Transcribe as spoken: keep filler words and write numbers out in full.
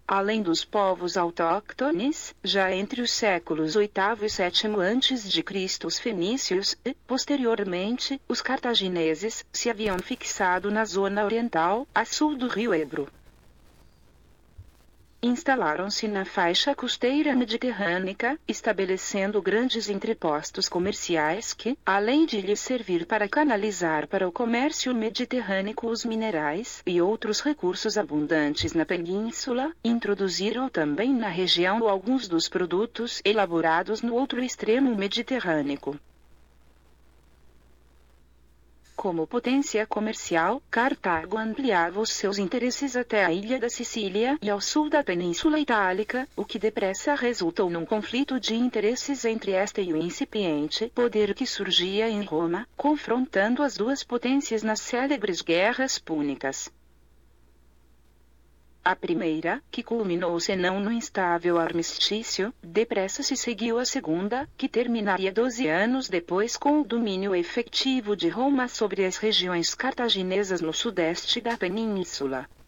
além dos povos autóctones, já entre os séculos oitavo e sétimo antes de Cristo os fenícios e, posteriormente, os cartagineses, se haviam fixado na zona oriental, a sul do rio Ebro. Instalaram-se na faixa costeira mediterrânea, estabelecendo grandes entrepostos comerciais que, além de lhes servir para canalizar para o comércio mediterrâneo os minerais e outros recursos abundantes na península, introduziram também na região alguns dos produtos elaborados no outro extremo mediterrâneo. Como potência comercial, Cartago ampliava os seus interesses até a ilha da Sicília e ao sul da Península Itálica, o que depressa resultou num conflito de interesses entre esta e o incipiente poder que surgia em Roma, confrontando as duas potências nas célebres guerras púnicas. A primeira, que culminou senão no instável armistício, depressa se seguiu a segunda, que terminaria doze anos depois com o domínio efetivo de Roma sobre as regiões cartaginesas no sudeste da península.